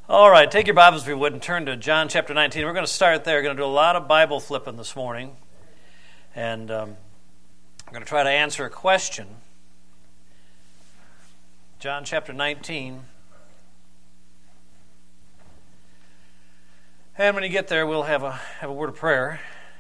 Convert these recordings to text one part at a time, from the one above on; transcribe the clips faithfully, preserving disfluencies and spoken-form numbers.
All right, take your Bibles if you would and turn to John chapter nineteen. We're going to start there. We're going to do a lot of Bible flipping this morning. And um, I'm going to try to answer a question. John chapter nineteen. And when you get there, we'll have a have a word of prayer.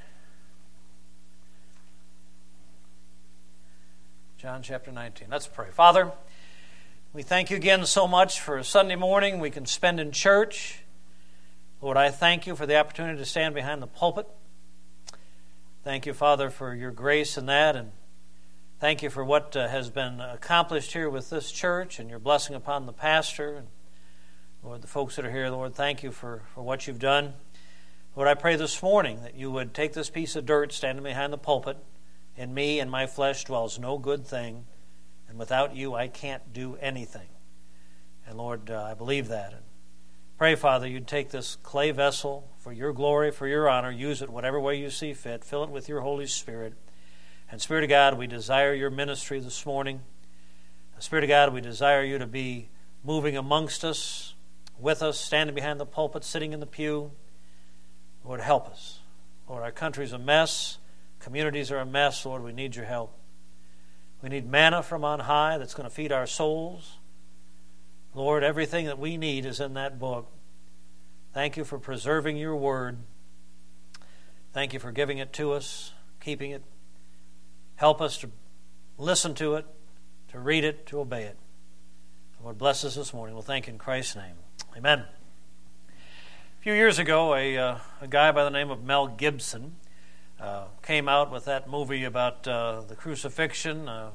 John chapter nineteen. Let's pray. Father, we thank you again so much for a Sunday morning we can spend in church. Lord, I thank you for the opportunity to stand behind the pulpit. Thank you, Father, for your grace in that, and thank you for what uh, has been accomplished here with this church and your blessing upon the pastor. And Lord, the folks that are here, Lord, thank you for, for what you've done. Lord, I pray this morning that you would take this piece of dirt standing behind the pulpit. In me and my flesh dwells no good thing, and without you I can't do anything. And Lord, uh, I believe that. And pray, Father, you'd take this clay vessel for your glory, for your honor, use it whatever way you see fit, fill it with your Holy Spirit. And Spirit of God, we desire your ministry this morning. Spirit of God, we desire you to be moving amongst us, with us, standing behind the pulpit, sitting in the pew. Lord, help us. Lord, our country's a mess. Communities are a mess. Lord, we need your help. We need manna from on high that's going to feed our souls. Lord, everything that we need is in that book. Thank you for preserving your word. Thank you for giving it to us, keeping it. Help us to listen to it, to read it, to obey it. Lord, bless us this morning. We'll thank you in Christ's name. Amen. A few years ago, a, uh, a guy by the name of Mel Gibson Uh, came out with that movie about uh, the crucifixion. Uh,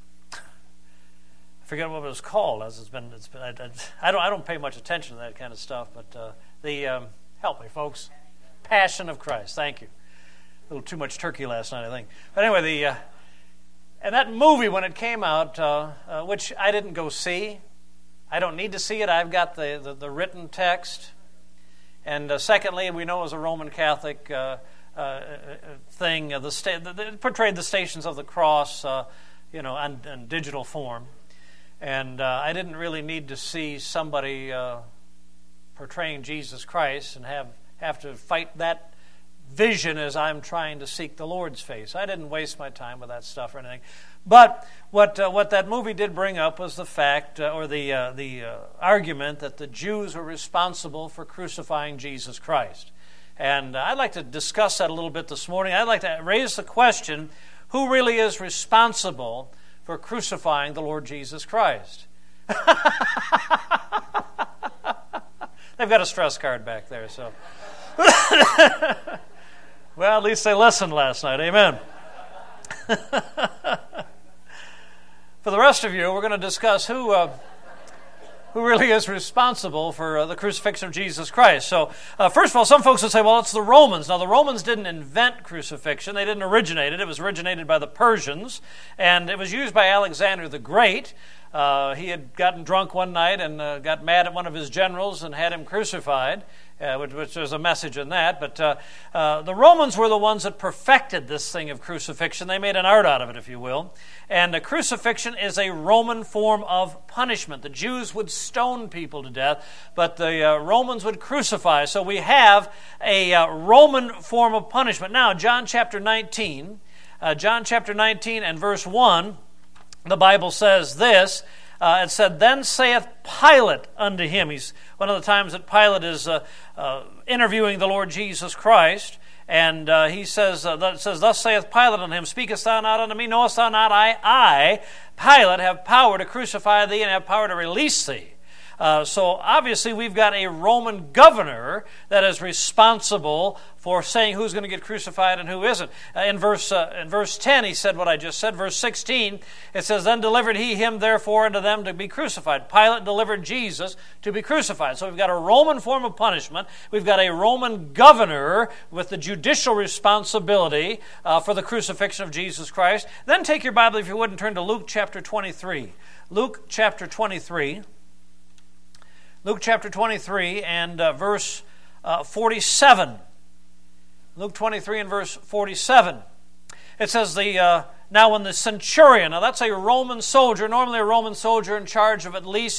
I forget what it was called. As it's been, it's been. I, I, I don't. I don't pay much attention to that kind of stuff. But uh, the um, help me, folks. Passion of Christ. Thank you. A little too much turkey last night, I think. But anyway, the uh, and that movie when it came out, uh, uh, which I didn't go see. I don't need to see it. I've got the the, the written text. And uh, secondly, we know as a Roman Catholic. Uh, Uh, thing, uh, the sta- the, it portrayed the Stations of the Cross, uh, you know, in, in digital form, and uh, I didn't really need to see somebody uh, portraying Jesus Christ and have have to fight that vision as I'm trying to seek the Lord's face. I didn't waste my time with that stuff or anything. But what uh, what that movie did bring up was the fact, uh, or the uh, the uh, argument that the Jews were responsible for crucifying Jesus Christ. And I'd like to discuss that a little bit this morning. I'd like to raise the question, who really is responsible for crucifying the Lord Jesus Christ? They've got a stress card back there, so. Well, at least they listened last night. Amen. For the rest of you, we're going to discuss who... Uh, who really is responsible for uh, the crucifixion of Jesus Christ. So, uh, first of all, some folks would say, well, it's the Romans. Now, the Romans didn't invent crucifixion. They didn't originate it. It was originated by the Persians, and it was used by Alexander the Great. Uh, he had gotten drunk one night and uh, got mad at one of his generals and had him crucified, uh, which, which there's a message in that. But uh, uh, the Romans were the ones that perfected this thing of crucifixion. They made an art out of it, if you will. And the crucifixion is a Roman form of punishment. The Jews would stone people to death, but the uh, Romans would crucify. So we have a uh, Roman form of punishment. Now, John chapter nineteen, uh, John chapter nineteen and verse one, the Bible says this. Uh, it said, "Then saith Pilate unto him." He's one of the times that Pilate is uh, uh, interviewing the Lord Jesus Christ. And uh, he says, uh, it says, "Thus saith Pilate unto him, Speakest thou not unto me? Knowest thou not I, I, Pilate, have power to crucify thee and have power to release thee?" Uh, so obviously we've got a Roman governor that is responsible for saying who's going to get crucified and who isn't. Uh, in verse uh, in verse ten, he said what I just said. Verse sixteen, it says, "Then delivered he him therefore unto them to be crucified." Pilate delivered Jesus to be crucified. So we've got a Roman form of punishment. We've got a Roman governor with the judicial responsibility uh, for the crucifixion of Jesus Christ. Then take your Bible, if you would, and turn to Luke chapter twenty-three. Luke chapter twenty-three. Luke chapter twenty-three and uh, verse uh, forty-seven. Luke twenty-three and verse forty-seven. It says, the uh, now when the centurion, now that's a Roman soldier, normally a Roman soldier in charge of at least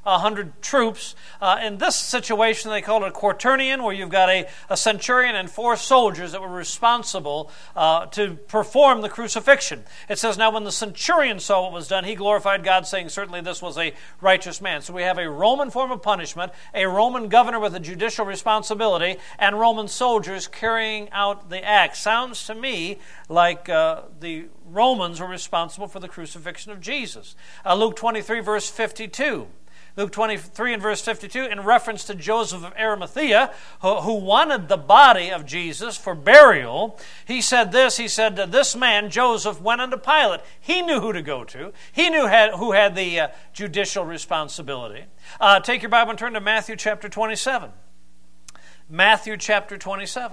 one hundred troops. Uh, in this situation, they call it a quaternion, where you've got a, a centurion and four soldiers that were responsible uh, to perform the crucifixion. It says, now when the centurion saw what was done, he glorified God, saying, certainly this was a righteous man. So we have a Roman form of punishment, a Roman governor with a judicial responsibility, and Roman soldiers carrying out the act. Sounds to me like uh, the Romans were responsible for the crucifixion of Jesus. Uh, Luke twenty-three, verse fifty-two. Luke twenty-three and verse fifty-two, in reference to Joseph of Arimathea, who, who wanted the body of Jesus for burial, he said this, he said, this man, Joseph, went unto Pilate. He knew who to go to. He knew had, who had the uh, judicial responsibility. Uh, take your Bible and turn to Matthew chapter twenty-seven. Matthew chapter twenty-seven.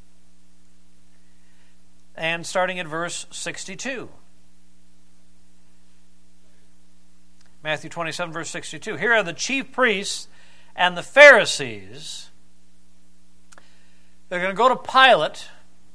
And starting at verse sixty-two. Matthew twenty-seven, verse sixty-two. Here are the chief priests and the Pharisees. They're going to go to Pilate.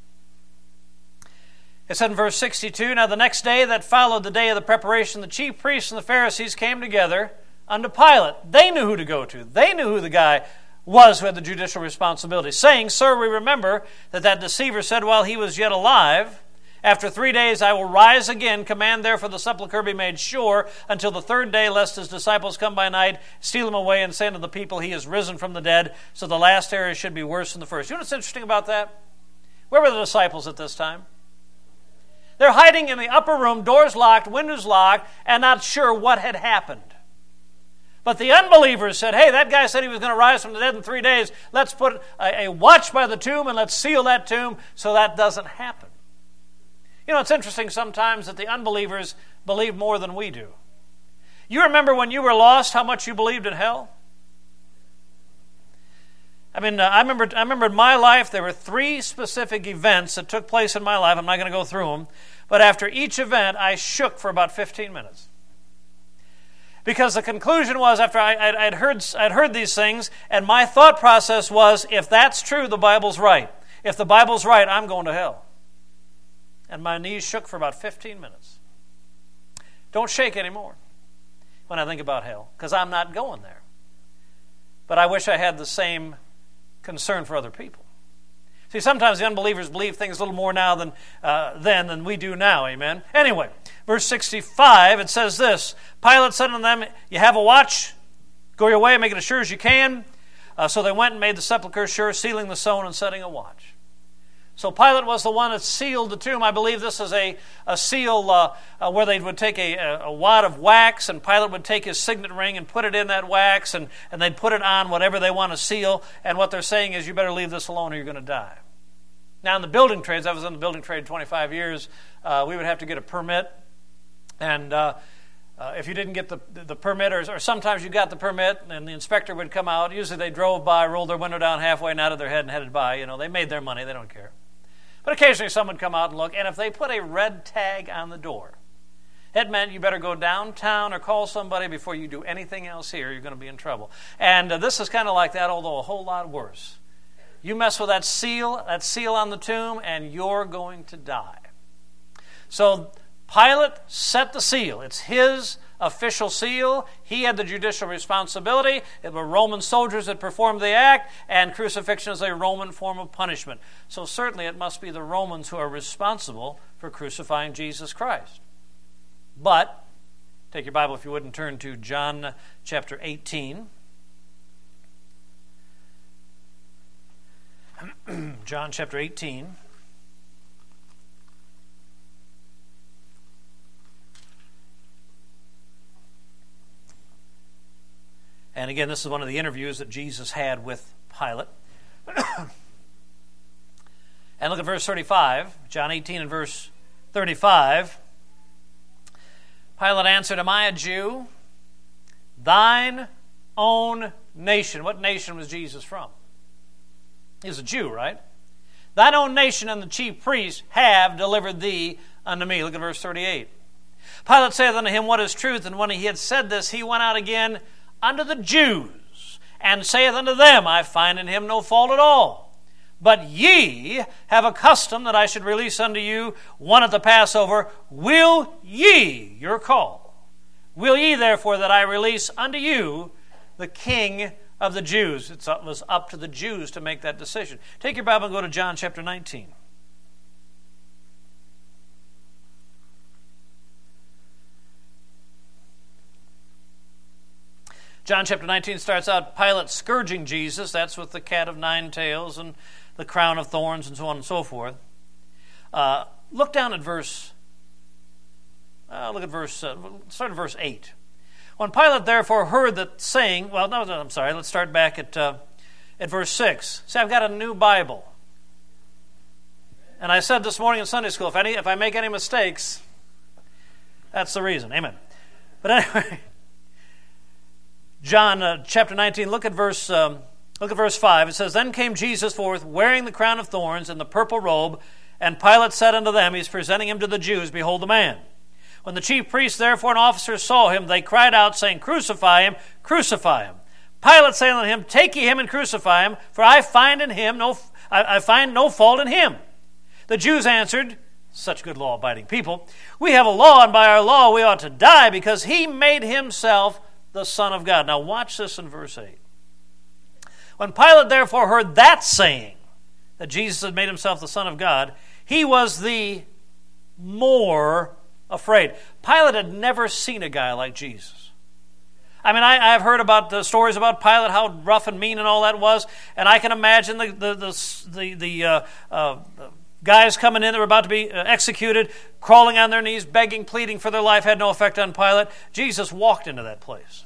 It said in verse sixty-two, now the next day that followed the day of the preparation, the chief priests and the Pharisees came together unto Pilate. They knew who to go to. They knew who the guy was who had the judicial responsibility, saying, Sir, we remember that that deceiver said while he was yet alive, after three days I will rise again. Command therefore the sepulchre be made sure until the third day, lest his disciples come by night, steal him away, and say unto the people, he is risen from the dead, so the last error should be worse than the first. You know what's interesting about that? Where were the disciples at this time? They're hiding in the upper room, doors locked, windows locked, and not sure what had happened. But the unbelievers said, hey, that guy said he was going to rise from the dead in three days. Let's put a, a watch by the tomb and let's seal that tomb so that doesn't happen. You know, it's interesting sometimes that the unbelievers believe more than we do. You remember when you were lost how much you believed in hell? I mean, uh, I remember I remember in my life there were three specific events that took place in my life. I'm not going to go through them. But after each event, I shook for about fifteen minutes. Because the conclusion was, after I, I'd, I'd, heard, I'd heard these things, and my thought process was, if that's true, the Bible's right. If the Bible's right, I'm going to hell. And my knees shook for about fifteen minutes. Don't shake anymore when I think about hell, because I'm not going there. But I wish I had the same concern for other people. See, sometimes the unbelievers believe things a little more now than uh, then than we do now, amen? Anyway, verse sixty-five, it says this, Pilate said unto them, you have a watch, go your way, make it as sure as you can. Uh, so they went and made the sepulchre sure, sealing the stone and setting a watch. So Pilate was the one that sealed the tomb. I believe this is a, a seal uh, uh, where they would take a, a wad of wax, and Pilate would take his signet ring and put it in that wax, and, and they'd put it on whatever they want to seal. And what they're saying is, you better leave this alone or you're going to die. Now in the building trades, I was in the building trade twenty-five years, uh, we would have to get a permit. And uh, uh, if you didn't get the, the permit, or, or sometimes you got the permit and the inspector would come out. Usually they drove by, rolled their window down halfway, nodded their head and headed by. You know, they made their money, they don't care. But occasionally someone would come out and look, and if they put a red tag on the door, it meant you better go downtown or call somebody before you do anything else here. You're going to be in trouble. And uh, this is kind of like that, although a whole lot worse. You mess with that seal, that seal on the tomb, and you're going to die. So Pilate set the seal. It's his official seal. He had the judicial responsibility. It were Roman soldiers that performed the act, and crucifixion is a Roman form of punishment. So certainly it must be the Romans who are responsible for crucifying Jesus Christ. But, take your Bible if you would and turn to John chapter eighteen. John chapter eighteen. And again, this is one of the interviews that Jesus had with Pilate. And look at verse thirty-five. John eighteen and verse thirty-five. Pilate answered, am I a Jew? Thine own nation. What nation was Jesus from? He was a Jew, right? Thine own nation and the chief priests have delivered thee unto me. Look at verse thirty-eight. Pilate saith unto him, what is truth? And when he had said this, he went out again unto the Jews, and saith unto them, I find in him no fault at all. But ye have a custom that I should release unto you one at the Passover. Will ye, your call, will ye therefore that I release unto you the King of the Jews. It was up to the Jews to make that decision. Take your Bible and go to John chapter nineteen. John chapter nineteen starts out Pilate scourging Jesus. That's with the cat of nine tails and the crown of thorns and so on and so forth. Uh, look down at verse, uh, look at verse, uh, start at verse eight. When Pilate therefore heard that saying, well, no, no I'm sorry, let's start back at, uh, at verse six. See, I've got a new Bible. And I said this morning in Sunday school, if, any, if I make any mistakes, that's the reason. Amen. But anyway, John uh, chapter nineteen, look at verse um, look at verse five. It says, Then came Jesus forth, wearing the crown of thorns and the purple robe, and Pilate said unto them, He's presenting him to the Jews, Behold the man. When the chief priests therefore and officers saw him, they cried out, saying, Crucify him, crucify him. Pilate saying unto him, Take ye him and crucify him, for I find in him no I, I find no fault in him. The Jews answered, such good law-abiding people, We have a law, and by our law we ought to die, because he made himself the Son of God. Now watch this in verse eight. When Pilate therefore heard that saying, that Jesus had made himself the Son of God, he was the more afraid. Pilate had never seen a guy like Jesus. I mean, I, I've heard about the stories about Pilate, how rough and mean and all that was, and I can imagine the the the the, the uh, uh, guys coming in that were about to be executed, crawling on their knees, begging, pleading for their life, had no effect on Pilate. Jesus walked into that place.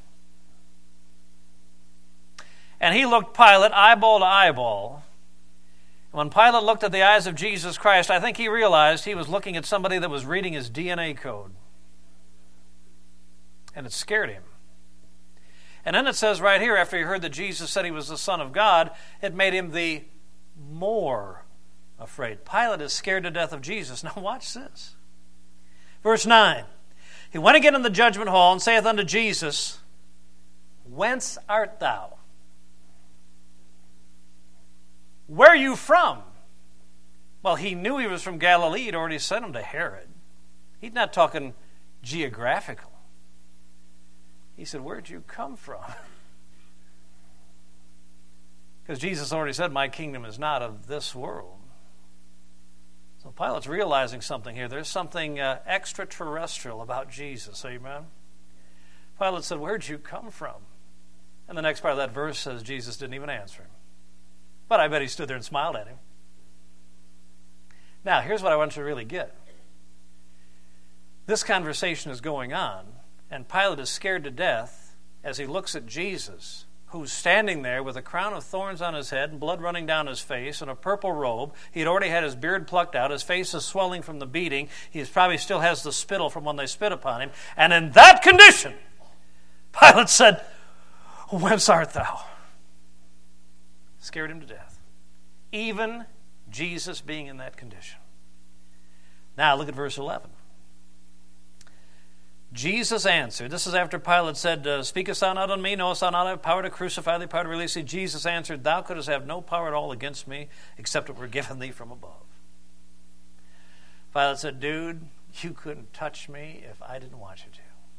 And he looked Pilate eyeball to eyeball. When Pilate looked at the eyes of Jesus Christ, I think he realized he was looking at somebody that was reading his D N A code. And it scared him. And then it says right here, after he heard that Jesus said he was the Son of God, it made him the more afraid. Pilate is scared to death of Jesus. Now watch this. Verse nine. He went again in the judgment hall and saith unto Jesus, Whence art thou? Where are you from? Well, he knew he was from Galilee. He'd already sent him to Herod. He's not talking geographical. He said, Where'd you come from? Because Jesus already said, My kingdom is not of this world. So Pilate's realizing something here. There's something uh, extraterrestrial about Jesus. Amen? Pilate said, Where'd you come from? And the next part of that verse says Jesus didn't even answer him. But I bet he stood there and smiled at him. Now, here's what I want you to really get. This conversation is going on, and Pilate is scared to death as he looks at Jesus, who's standing there with a crown of thorns on his head and blood running down his face and a purple robe. He'd already had his beard plucked out. His face is swelling from the beating. He probably still has the spittle from when they spit upon him. And in that condition, Pilate said, Whence art thou? Scared him to death. Even Jesus being in that condition. Now look at verse eleven. Jesus answered, this is after Pilate said, uh, Speakest thou not on me? Knowest thou not I have power to crucify thee, power to release thee? Jesus answered, Thou couldst have no power at all against me, except it were given thee from above. Pilate said, Dude, you couldn't touch me if I didn't want you to.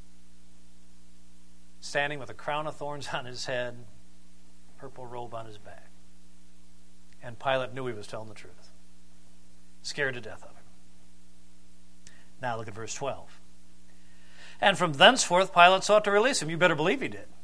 Standing with a crown of thorns on his head, purple robe on his back. And Pilate knew he was telling the truth. Scared to death of him. Now look at verse twelve. And from thenceforth Pilate sought to release him. You better believe he did.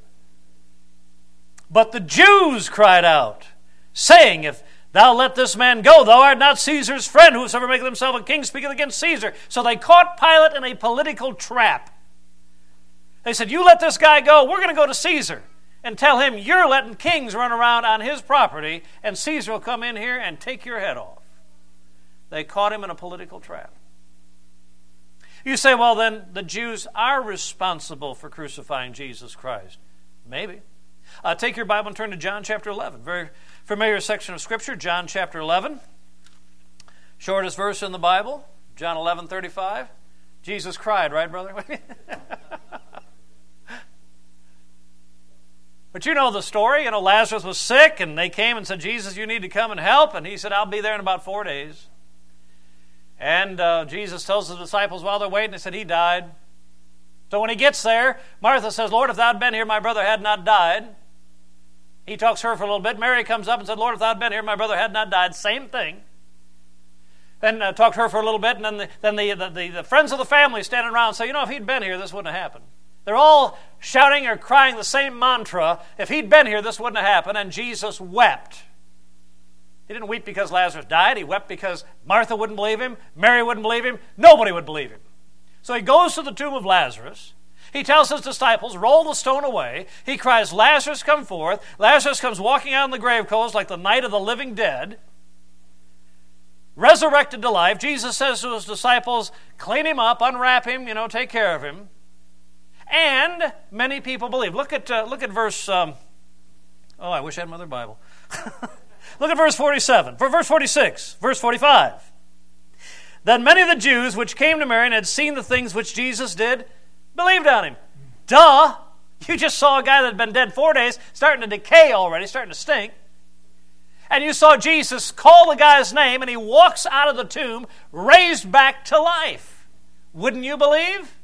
But the Jews cried out, saying, If thou let this man go, thou art not Caesar's friend. Whosoever maketh himself a king speaketh against Caesar. So they caught Pilate in a political trap. They said, You let this guy go, we're going to go to Caesar and tell him you're letting kings run around on his property, and Caesar will come in here and take your head off. They caught him in a political trap. You say, well, then the Jews are responsible for crucifying Jesus Christ. Maybe. Uh, take your Bible and turn to John chapter eleven. Very familiar section of Scripture, John chapter eleven. Shortest verse in the Bible, John eleven thirty-five. Jesus cried, right, brother? But you know the story. You know, Lazarus was sick, and they came and said, Jesus, you need to come and help. And he said, I'll be there in about four days. And uh, Jesus tells the disciples while they're waiting, they said, he died. So when he gets there, Martha says, Lord, if thou had been here, my brother had not died. He talks to her for a little bit. Mary comes up and said, Lord, if thou had been here, my brother had not died. Same thing. Then uh, talked to her for a little bit, and then, the, then the, the, the, the friends of the family standing around say, you know, if he'd been here, this wouldn't have happened. They're all shouting or crying the same mantra. If he'd been here, this wouldn't have happened. And Jesus wept. He didn't weep because Lazarus died. He wept because Martha wouldn't believe him. Mary wouldn't believe him. Nobody would believe him. So he goes to the tomb of Lazarus. He tells his disciples, roll the stone away. He cries, Lazarus, come forth. Lazarus comes walking out in the grave clothes like the night of the living dead, resurrected to life. Jesus says to his disciples, clean him up, unwrap him, you know, take care of him. And many people believe. Look at uh, look at verse, um, oh, I wish I had my other Bible. Look at verse forty-seven, for verse forty-six, verse forty-five. Then many of the Jews which came to Mary and had seen the things which Jesus did, believed on him. Duh! You just saw a guy that had been dead four days, starting to decay already, starting to stink. And you saw Jesus call the guy's name, and he walks out of the tomb, raised back to life. Wouldn't you believe?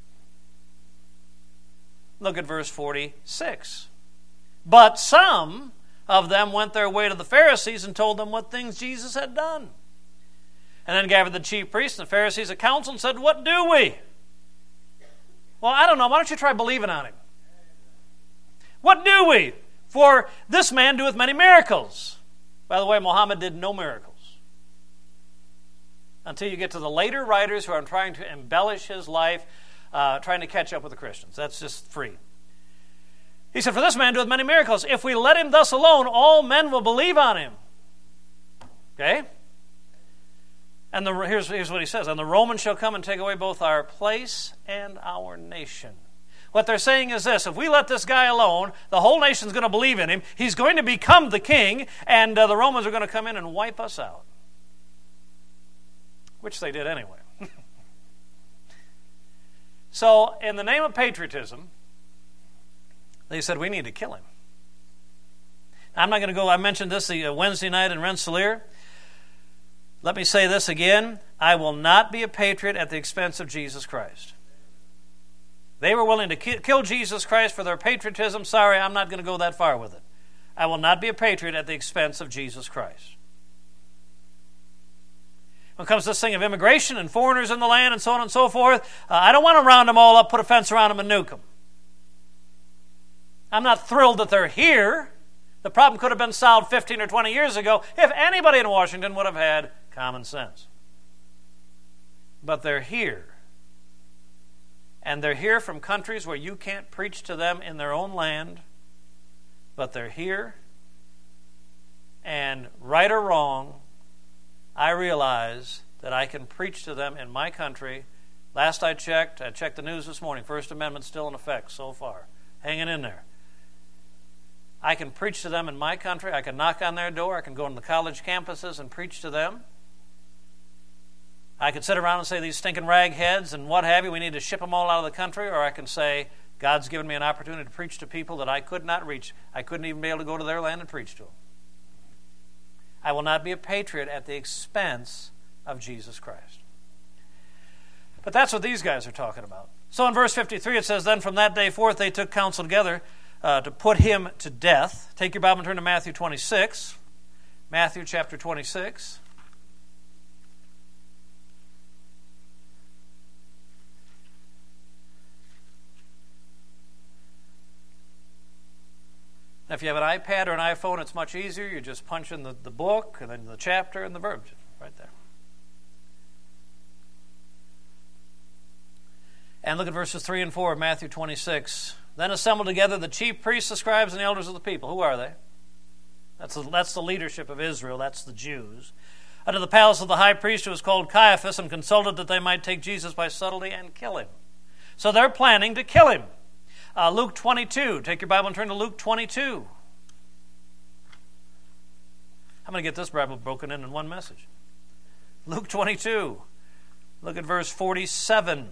Look at verse forty-six. But some of them went their way to the Pharisees and told them what things Jesus had done. And then gathered the chief priests and the Pharisees a council and said, what do we? Well, I don't know. Why don't you try believing on him? What do we? For this man doeth many miracles. By the way, Muhammad did no miracles. Until you get to the later writers who are trying to embellish his life, uh, trying to catch up with the Christians. That's just free. He said, for this man doeth many miracles. If we let him thus alone, all men will believe on him. Okay? And the, here's, here's what he says. And the Romans shall come and take away both our place and our nation. What they're saying is this. If we let this guy alone, the whole nation's going to believe in him. He's going to become the king. And uh, the Romans are going to come in and wipe us out. Which they did anyway. So, in the name of patriotism, they said, we need to kill him. Now, I'm not going to go, I mentioned this the uh, Wednesday night in Rensselaer. Let me say this again. I will not be a patriot at the expense of Jesus Christ. They were willing to ki- kill Jesus Christ for their patriotism. Sorry, I'm not going to go that far with it. I will not be a patriot at the expense of Jesus Christ. When it comes to this thing of immigration and foreigners in the land and so on and so forth, uh, I don't want to round them all up, put a fence around them, and nuke them. I'm not thrilled that they're here. The problem could have been solved fifteen or twenty years ago if anybody in Washington would have had common sense. But they're here. And they're here from countries where you can't preach to them in their own land. But they're here. And right or wrong, I realize that I can preach to them in my country. Last I checked, I checked the news this morning, First Amendment's still in effect so far. Hanging in there. I can preach to them in my country. I can knock on their door. I can go on the college campuses and preach to them. I could sit around and say these stinking ragheads and what have you, we need to ship them all out of the country. Or I can say, God's given me an opportunity to preach to people that I could not reach. I couldn't even be able to go to their land and preach to them. I will not be a patriot at the expense of Jesus Christ. But that's what these guys are talking about. So in verse fifty-three it says, then from that day forth they took counsel together uh, to put him to death. Take your Bible and turn to Matthew twenty-six. Matthew chapter twenty-six. Now, if you have an iPad or an iPhone, it's much easier. You just punch in the, the book and then the chapter and the verb right there. And look at verses three and four of Matthew twenty-six. Then assembled together the chief priests, the scribes, and the elders of the people. Who are they? That's the, that's the leadership of Israel. That's the Jews. Unto the palace of the high priest who was called Caiaphas, and consulted that they might take Jesus by subtlety and kill him. So they're planning to kill him. Uh, Luke twenty-two. Take your Bible and turn to Luke twenty-two. I'm going to get this Bible broken in in one message. Luke twenty-two. Look at verse forty-seven.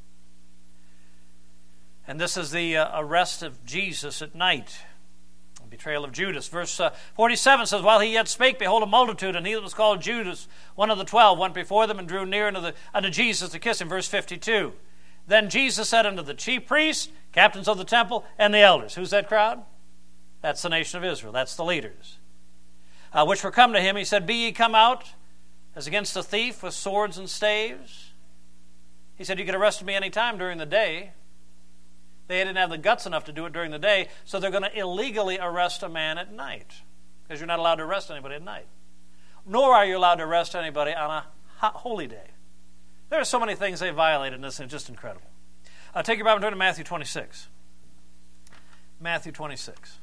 And this is the uh, arrest of Jesus at night. betrayal of Judas. Verse uh, forty-seven says, while he yet spake, behold, a multitude, and he that was called Judas, one of the twelve, went before them and drew near unto, the, unto Jesus to kiss him. Verse fifty-two. Then Jesus said unto the chief priests, captains of the temple, and the elders. Who's that crowd? That's the nation of Israel. That's the leaders. Uh, which were come to him, he said, be ye come out as against a thief with swords and staves? He said, you could arrest me any time during the day. They didn't have the guts enough to do it during the day, so they're going to illegally arrest a man at night, because you're not allowed to arrest anybody at night. Nor are you allowed to arrest anybody on a holy day. There are so many things they violated in this, and it's just incredible. Uh, take your Bible and turn to Matthew twenty-six. Matthew twenty-six.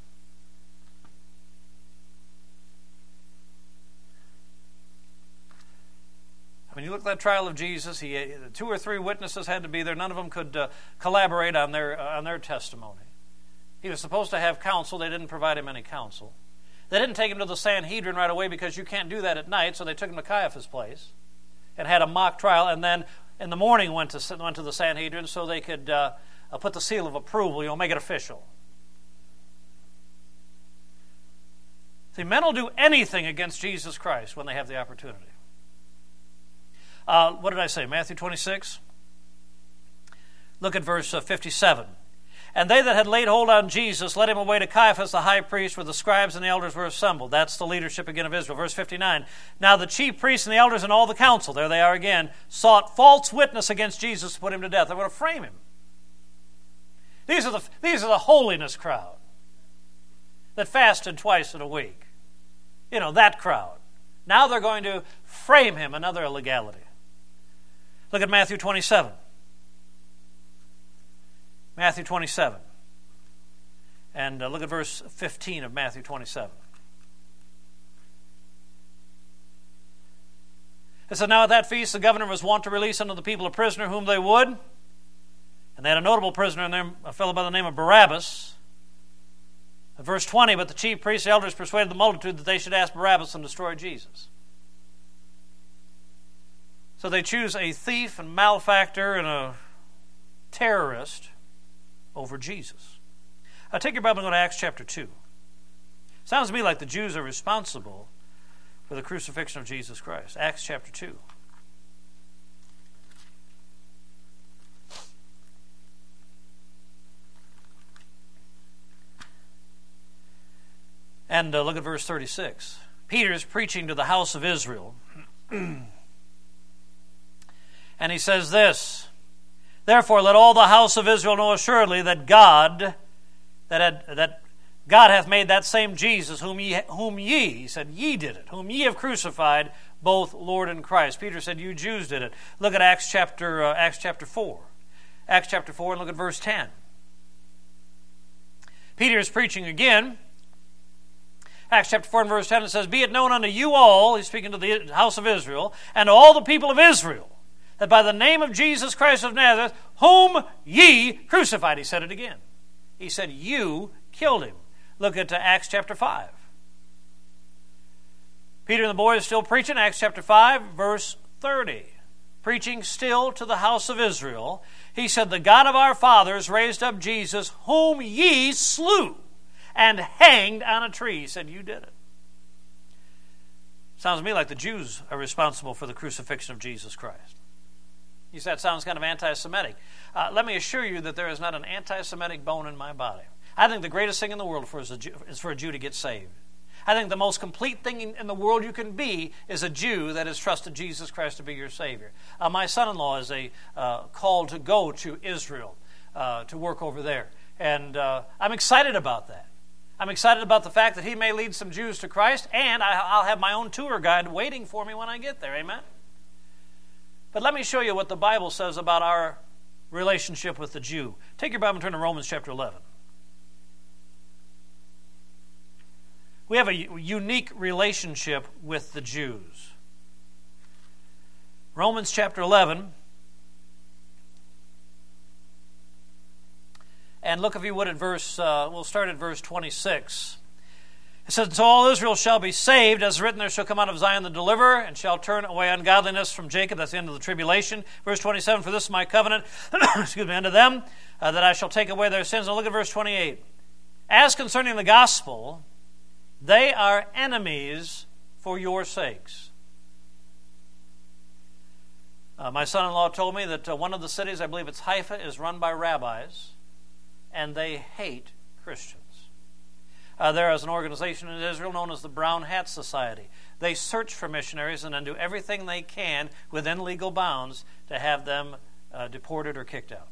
When you look at that trial of Jesus, he, two or three witnesses had to be there. None of them could uh, collaborate on their uh, on their testimony. He was supposed to have counsel. They didn't provide him any counsel. They didn't take him to the Sanhedrin right away because you can't do that at night, so they took him to Caiaphas' place and had a mock trial, and then in the morning went to went to the Sanhedrin so they could uh, uh, put the seal of approval, you know, make it official. See, men will do anything against Jesus Christ when they have the opportunity. Uh, what did I say? Matthew twenty-six? Look at verse uh, fifty-seven. And they that had laid hold on Jesus led him away to Caiaphas the high priest, where the scribes and the elders were assembled. That's the leadership again of Israel. Verse fifty-nine. Now the chief priests and the elders and all the council, there they are again, sought false witness against Jesus to put him to death. They were going to frame him. These are the, these are the holiness crowd that fasted twice in a week. You know, that crowd. Now they're going to frame him, another illegality. Look at Matthew twenty-seven. Matthew twenty-seven. And uh, look at verse fifteen of Matthew twenty-seven. It said, now at that feast the governor was wont to release unto the people a prisoner whom they would. And they had a notable prisoner in there, a fellow by the name of Barabbas. At verse twenty, but the chief priests and elders persuaded the multitude that they should ask Barabbas and destroy Jesus. So they choose a thief and malefactor and a terrorist over Jesus. I'll take your Bible and go to Acts chapter two. Sounds to me like the Jews are responsible for the crucifixion of Jesus Christ. Acts chapter two. And uh, look at verse thirty-six. Peter is preaching to the house of Israel. And he says this, therefore let all the house of Israel know assuredly that God, that had, that God hath made that same Jesus, whom ye, whom ye, he said, ye did it, whom ye have crucified, both Lord and Christ. Peter said, you Jews did it. Look at Acts chapter uh, Acts chapter four. Acts chapter four, and look at verse ten. Peter is preaching again. Acts chapter four and verse ten, it says, be it known unto you all, he's speaking to the house of Israel, and to all the people of Israel, that by the name of Jesus Christ of Nazareth, whom ye crucified. He said it again. He said, you killed him. Look at uh, Acts chapter five. Peter and the boys still preaching. Acts chapter five, verse thirty. Preaching still to the house of Israel. He said, the God of our fathers raised up Jesus, whom ye slew and hanged on a tree. He said, you did it. Sounds to me like the Jews are responsible for the crucifixion of Jesus Christ. You said it sounds kind of anti-Semitic. Uh, let me assure you that there is not an anti-Semitic bone in my body. I think the greatest thing in the world for is, a Jew, is for a Jew to get saved. I think the most complete thing in, in the world you can be is a Jew that has trusted Jesus Christ to be your Savior. Uh, my son-in-law is a uh, called to go to Israel uh, to work over there. And uh, I'm excited about that. I'm excited about the fact that he may lead some Jews to Christ, and I, I'll have my own tour guide waiting for me when I get there. Amen? But let me show you what the Bible says about our relationship with the Jew. Take your Bible and turn to Romans chapter eleven. We have a unique relationship with the Jews. Romans chapter eleven. And look, if you would, at verse, uh, we'll start at verse twenty-six. It says, so all Israel shall be saved, as written, there shall come out of Zion the deliverer, and shall turn away ungodliness from Jacob. That's the end of the tribulation. Verse twenty-seven, for this is my covenant, excuse me, unto them, uh, that I shall take away their sins. And look at verse twenty-eight. As concerning the gospel, they are enemies for your sakes. Uh, my son-in-law told me that uh, one of the cities, I believe it's Haifa, is run by rabbis, and they hate Christians. Uh, there is an organization in Israel known as the Brown Hat Society. They search for missionaries and then do everything they can within legal bounds to have them uh, deported or kicked out.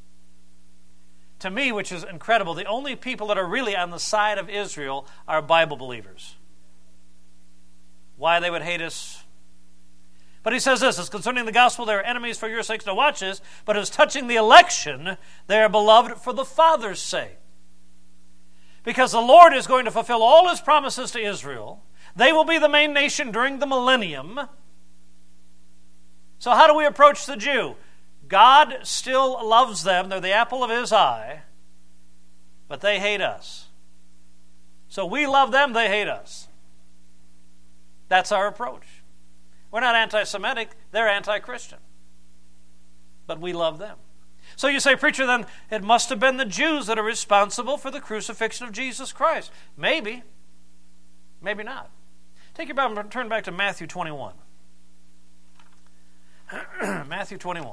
To me, which is incredible, the only people that are really on the side of Israel are Bible believers. Why they would hate us? But he says this, as concerning the gospel, they are enemies for your sakes. Now watch this. But as touching the election, they are beloved for the Father's sake. Because the Lord is going to fulfill all His promises to Israel. They will be the main nation during the millennium. So how do we approach the Jew? God still loves them. They're the apple of His eye. But they hate us. So we love them, they hate us. That's our approach. We're not anti-Semitic, they're anti-Christian. But we love them. So you say, preacher, then it must have been the Jews that are responsible for the crucifixion of Jesus Christ. Maybe. Maybe not. Take your Bible and turn back to Matthew twenty-one. Matthew twenty-one.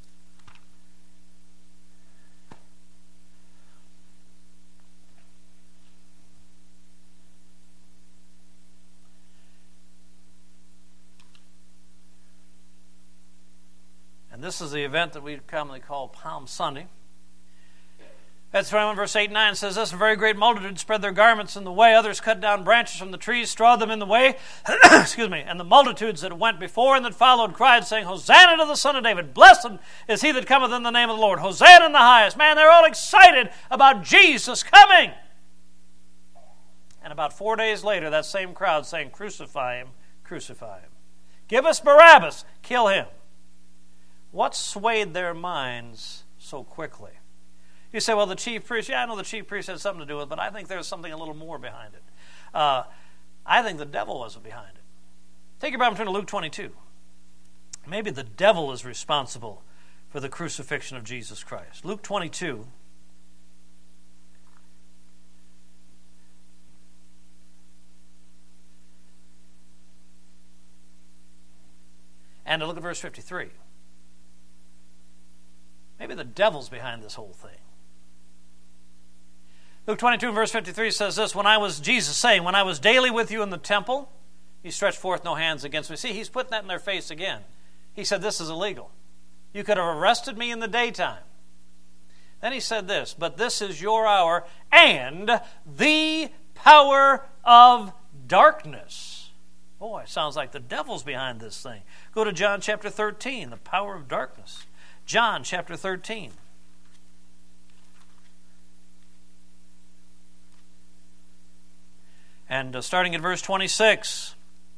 And this is the event that we commonly call Palm Sunday. That's from verse eight and nine says this, a very great multitude spread their garments in the way. Others cut down branches from the trees, strawed them in the way. Excuse me. And the multitudes that went before and that followed cried, saying, Hosanna to the Son of David. Blessed is he that cometh in the name of the Lord. Hosanna in the highest. Man, they're all excited about Jesus coming. And about four days later, that same crowd saying, Crucify him, crucify him. Give us Barabbas, kill him. What swayed their minds so quickly? You say, well, the chief priest, yeah, I know the chief priest had something to do with it, but I think there's something a little more behind it. Uh, I think the devil was behind it. Take your Bible and turn to Luke twenty-two. Maybe the devil is responsible for the crucifixion of Jesus Christ. Luke twenty-two. And look at verse fifty-three. Maybe the devil's behind this whole thing. Luke twenty-two, verse fifty-three says this, When I was, Jesus saying, when I was daily with you in the temple, he stretched forth no hands against me. See, he's putting that in their face again. He said, this is illegal. You could have arrested me in the daytime. Then he said this, but this is your hour and the power of darkness. Boy, it sounds like the devil's behind this thing. Go to John chapter thirteen, the power of darkness. John chapter thirteen. And uh, starting at verse twenty-six.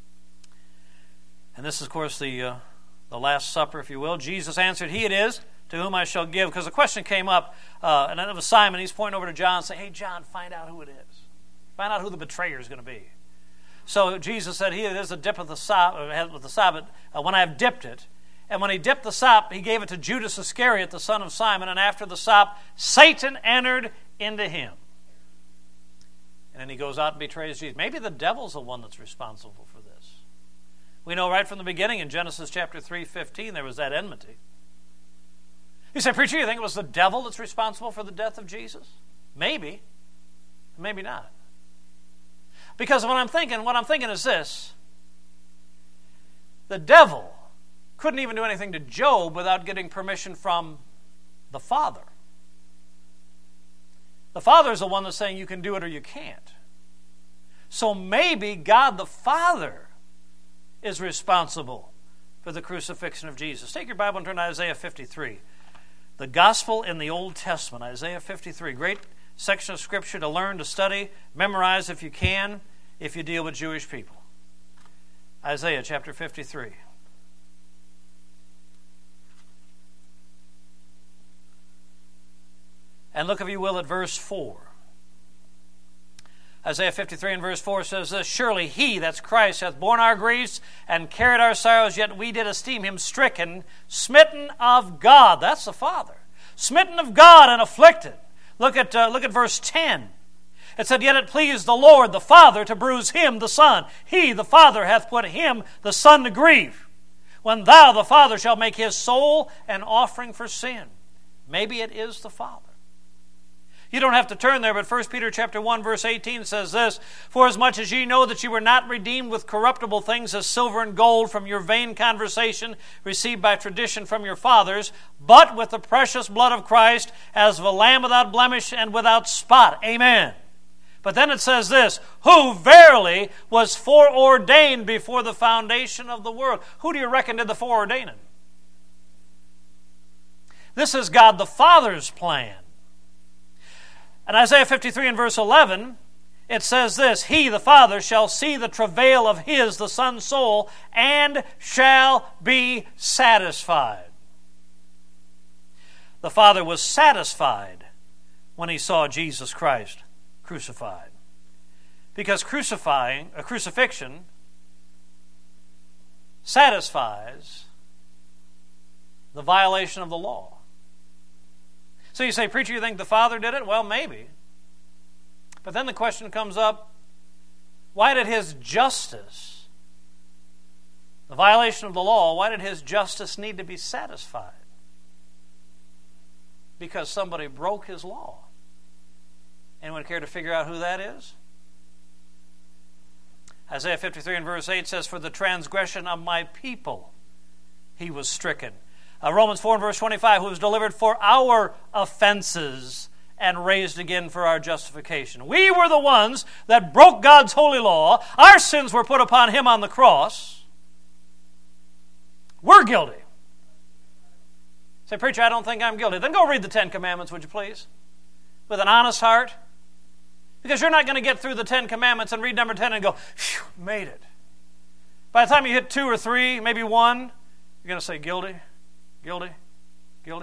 And this is, of course, the, uh, the Last Supper, if you will. Jesus answered, He it is to whom I shall give. Because the question came up, uh, and then it was Simon. He's pointing over to John saying, hey, John, find out who it is. Find out who the betrayer is going to be. So Jesus said, He it is that dippeth the sop, with the sop, uh, when I have dipped it. And when he dipped the sop, he gave it to Judas Iscariot, the son of Simon. And after the sop, Satan entered into him. And then he goes out and betrays Jesus. Maybe the devil's the one that's responsible for this. We know right from the beginning in Genesis chapter three fifteen, there was that enmity. You say, preacher, you think it was the devil that's responsible for the death of Jesus? Maybe. Maybe not. Because what I'm thinking, what I'm thinking is this. The devil couldn't even do anything to Job without getting permission from the Father. The Father is the one that's saying you can do it or you can't. So maybe God the Father is responsible for the crucifixion of Jesus. Take your Bible and turn to Isaiah fifty-three. The gospel in the Old Testament, Isaiah fifty-three. Great section of Scripture to learn, to study, memorize if you can, if you deal with Jewish people. Isaiah chapter fifty-three. And look, if you will, at verse four. Isaiah fifty-three and verse four says this, Surely he, that's Christ, hath borne our griefs and carried our sorrows, yet we did esteem him stricken, smitten of God. That's the Father. Smitten of God and afflicted. Look at, uh, look at verse ten. It said, Yet it pleased the Lord, the Father, to bruise him, the Son. He, the Father, hath put him, the Son, to grief. When thou, the Father, shalt make his soul an offering for sin. Maybe it is the Father. You don't have to turn there, but First Peter chapter one, verse eighteen says this, For as much as ye know that ye were not redeemed with corruptible things as silver and gold from your vain conversation received by tradition from your fathers, but with the precious blood of Christ, as of a lamb without blemish and without spot. Amen. But then it says this, Who verily was foreordained before the foundation of the world. Who do you reckon did the foreordaining? This is God the Father's plan. In Isaiah fifty-three and verse eleven, it says this, He, the Father, shall see the travail of his, the Son's soul, and shall be satisfied. The Father was satisfied when he saw Jesus Christ crucified. Because crucifying, a crucifixion satisfies the violation of the law. So you say, preacher, you think the Father did it? Well, maybe. But then the question comes up, why did his justice, the violation of the law, why did his justice need to be satisfied? Because somebody broke his law. Anyone care to figure out who that is? Isaiah fifty-three and verse eight says, For the transgression of my people he was stricken. Uh, Romans four and verse twenty-five, who was delivered for our offenses and raised again for our justification. We were the ones that broke God's holy law. Our sins were put upon him on the cross. We're guilty. Say, preacher, I don't think I'm guilty. Then go read the Ten Commandments, would you please? With an honest heart. Because you're not going to get through the Ten Commandments and read number ten and go, phew, made it. By the time you hit two or three, maybe one, you're going to say, guilty. Guilty? Guilty?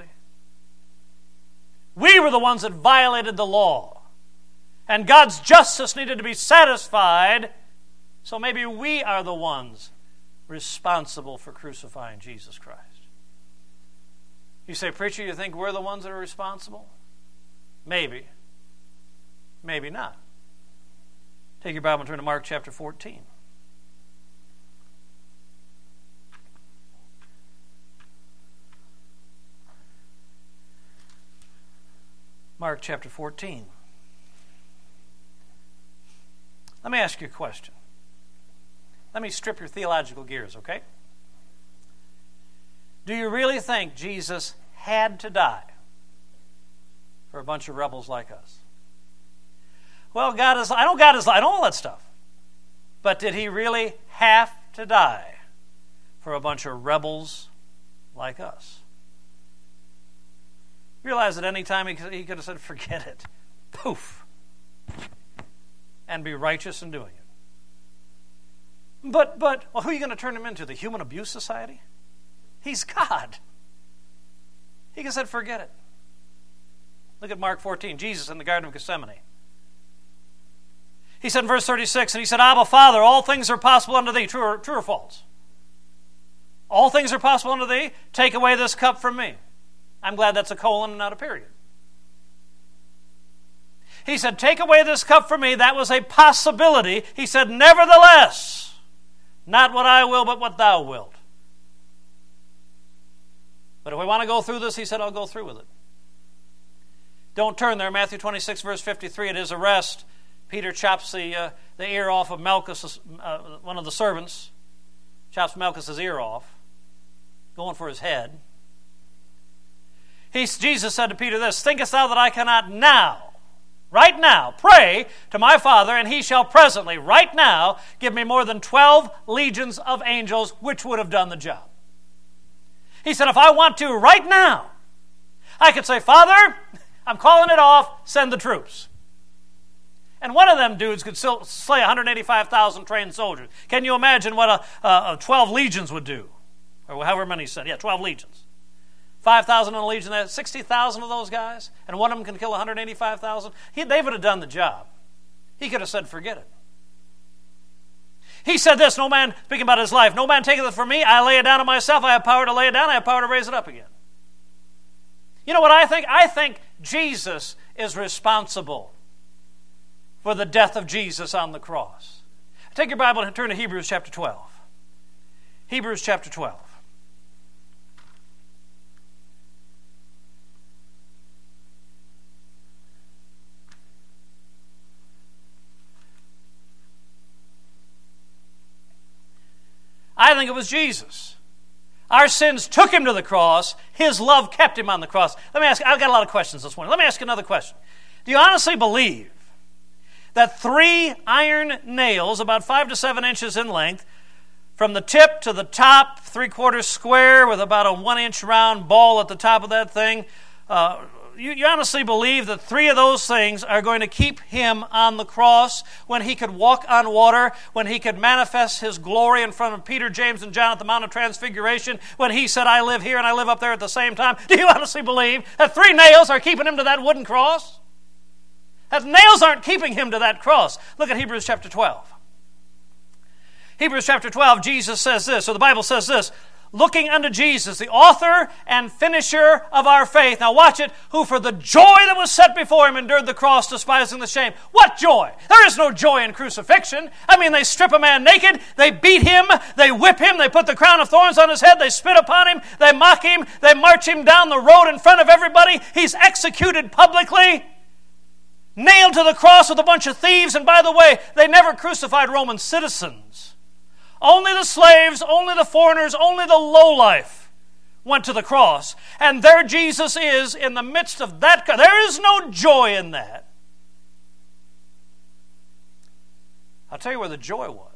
We were the ones that violated the law. And God's justice needed to be satisfied, so maybe we are the ones responsible for crucifying Jesus Christ. You say, preacher, you think we're the ones that are responsible? Maybe. Maybe not. Take your Bible and turn to Mark chapter fourteen. Mark chapter fourteen. Let me ask you a question. Let me strip your theological gears, okay? Do you really think Jesus had to die for a bunch of rebels like us? Well, God is, I know God is, I know all that stuff. But did he really have to die for a bunch of rebels like us? Realize that any time he could, he could have said, forget it. Poof. And be righteous in doing it. But, but, well, who are you going to turn him into? The Human Abuse Society? He's God. He could have said, forget it. Look at Mark fourteen, Jesus in the Garden of Gethsemane. He said in verse thirty-six, and he said, Abba, Father, all things are possible unto thee. True or, true or false? All things are possible unto thee. Take away this cup from me. I'm glad that's a colon and not a period. He said, take away this cup from me. That was a possibility. He said, nevertheless, not what I will, but what thou wilt. But if we want to go through this, he said, I'll go through with it. Don't turn there. Matthew twenty-six, verse fifty-three, at his arrest, Peter chops the, uh, the ear off of Malchus, uh, one of the servants, chops Malchus' ear off, going for his head. He, Jesus said to Peter this, thinkest thou that I cannot now, right now, pray to my Father, and he shall presently, right now, give me more than twelve legions of angels, which would have done the job. He said, if I want to right now, I could say, Father, I'm calling it off, send the troops. And one of them dudes could still slay one hundred eighty-five thousand trained soldiers. Can you imagine what a, a, a twelve legions would do? Or however many he said. Yeah, twelve legions. five thousand in a legion, that's sixty thousand of those guys, and one of them can kill one hundred eighty-five thousand. He, they would have done the job. He could have said, forget it. He said this, no man, speaking about his life, no man taketh it from me, I lay it down of myself, I have power to lay it down, I have power to raise it up again. You know what I think? I think Jesus is responsible for the death of Jesus on the cross. Take your Bible and turn to Hebrews chapter twelve. Hebrews chapter twelve. I think it was Jesus. Our sins took him to the cross. His love kept him on the cross. Let me ask, I've got a lot of questions this morning. Let me ask you another question. Do you honestly believe that three iron nails, about five to seven inches in length, from the tip to the top, three-quarters square with about a one-inch round ball at the top of that thing, uh, You, you honestly believe that three of those things are going to keep him on the cross when he could walk on water, when he could manifest his glory in front of Peter, James, and John at the Mount of Transfiguration, when he said, I live here and I live up there at the same time? Do you honestly believe that three nails are keeping him to that wooden cross? That nails aren't keeping him to that cross. Look at Hebrews chapter twelve. Hebrews chapter twelve, Jesus says this, or the Bible says this, looking unto Jesus, the author and finisher of our faith. Now watch it. Who for the joy that was set before him endured the cross, despising the shame. What joy? There is no joy in crucifixion. I mean, they strip a man naked, they beat him, they whip him, they put the crown of thorns on his head, they spit upon him, they mock him, they march him down the road in front of everybody. He's executed publicly, nailed to the cross with a bunch of thieves. And by the way, they never crucified Roman citizens. Only the slaves, only the foreigners, only the lowlife went to the cross. And there Jesus is in the midst of that. There is no joy in that. I'll tell you where the joy was.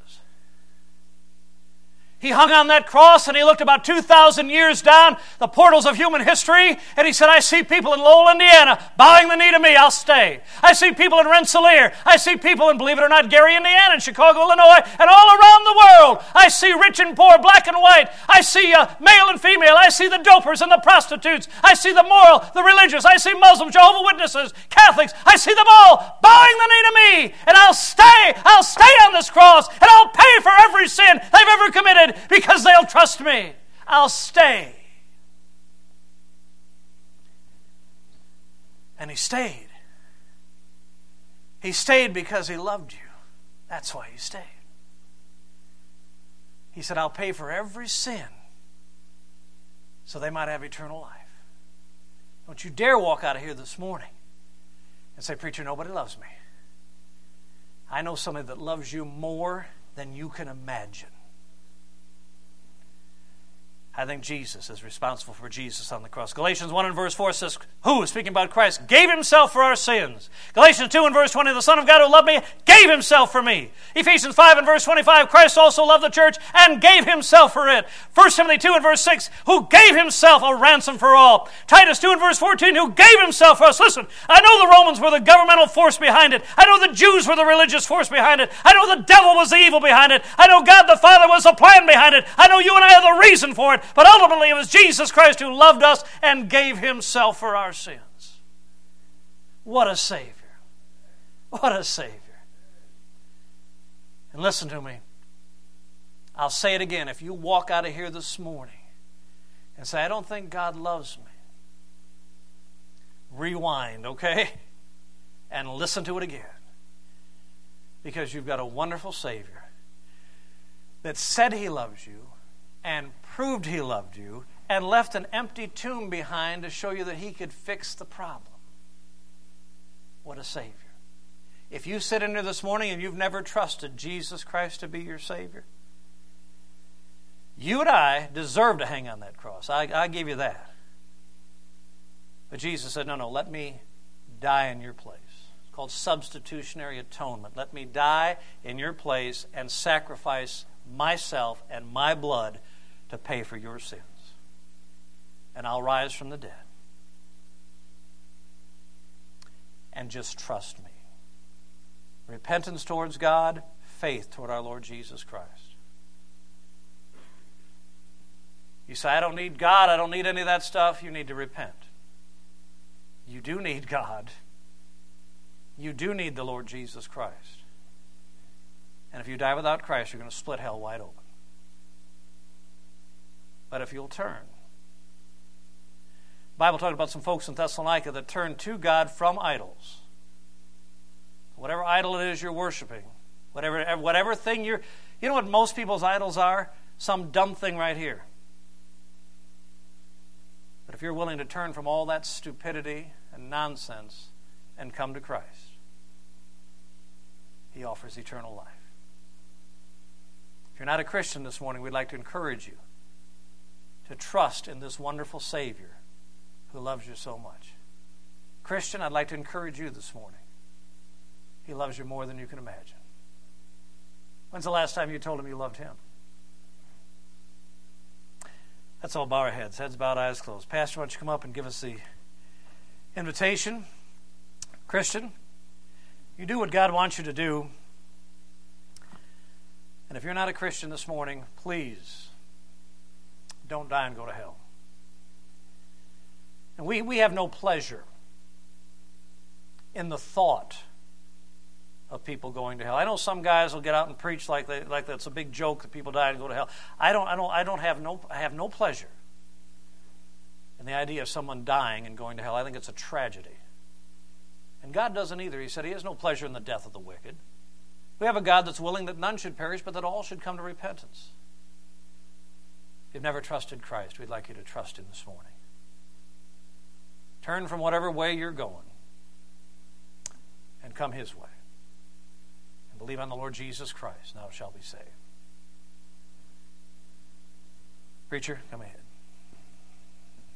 He hung on that cross and he looked about two thousand years down the portals of human history and he said, I see people in Lowell, Indiana bowing the knee to me, I'll stay. I see people in Rensselaer. I see people in, believe it or not, Gary, Indiana, and Chicago, Illinois, and all around the world. I see rich and poor, black and white. I see uh, male and female. I see the dopers and the prostitutes. I see the moral, the religious. I see Muslims, Jehovah's Witnesses, Catholics. I see them all bowing the knee to me, and I'll stay. I'll stay on this cross, and I'll pay for every sin they've ever committed, because they'll trust me. I'll stay. And he stayed. He stayed because he loved you. That's why he stayed. He said, I'll pay for every sin so they might have eternal life. Don't you dare walk out of here this morning and say, preacher, nobody loves me. I know somebody that loves you more than you can imagine. I think Jesus is responsible for Jesus on the cross. Galatians one and verse four says, who, speaking about Christ, gave himself for our sins. Galatians two and verse twenty, the Son of God who loved me, gave himself for me. Ephesians five and verse twenty-five, Christ also loved the church and gave himself for it. First Timothy two and verse six, who gave himself a ransom for all. Titus two and verse fourteen, who gave himself for us. Listen, I know the Romans were the governmental force behind it. I know the Jews were the religious force behind it. I know the devil was the evil behind it. I know God the Father was the plan behind it. I know you and I are the reason for it. But ultimately it was Jesus Christ who loved us and gave himself for our sins. What a Savior. What a Savior. And listen to me. I'll say it again. If you walk out of here this morning and say, I don't think God loves me, rewind, okay? And listen to it again. Because you've got a wonderful Savior that said he loves you and proved he loved you and left an empty tomb behind to show you that he could fix the problem. What a Savior. If you sit in here this morning and you've never trusted Jesus Christ to be your Savior, you and I deserve to hang on that cross. I, I give you that. But Jesus said, no, no, let me die in your place. It's called substitutionary atonement. Let me die in your place and sacrifice myself and my blood to pay for your sins. And I'll rise from the dead. And just trust me. Repentance towards God, faith toward our Lord Jesus Christ. You say, I don't need God, I don't need any of that stuff. You need to repent. You do need God. You do need the Lord Jesus Christ. And if you die without Christ, you're going to split hell wide open. But if you'll turn. The Bible talked about some folks in Thessalonica that turned to God from idols. whatever idol it is you're worshiping, whatever, whatever thing you're... You know what most people's idols are? Some dumb thing right here. But if you're willing to turn from all that stupidity and nonsense and come to Christ, He offers eternal life. If you're not a Christian this morning, we'd like to encourage you to trust in this wonderful Savior who loves you so much. Christian, I'd like to encourage you this morning. He loves you more than you can imagine. When's the last time you told Him you loved Him? That's all. Bow our heads. Heads bowed, eyes closed. Pastor, why don't you come up and give us the invitation? Christian, you do what God wants you to do. And if you're not a Christian this morning, please don't die and go to hell. And we, we have no pleasure in the thought of people going to hell. I know some guys will get out and preach like they, like that's a big joke that people die and go to hell. I don't I don't I don't have no I have no pleasure in the idea of someone dying and going to hell. I think it's a tragedy. And God doesn't either. He said He has no pleasure in the death of the wicked. We have a God that's willing that none should perish, but that all should come to repentance. If you've never trusted Christ, we'd like you to trust Him this morning. Turn from whatever way you're going and come His way. And believe on the Lord Jesus Christ, now shall be saved. Preacher, come ahead.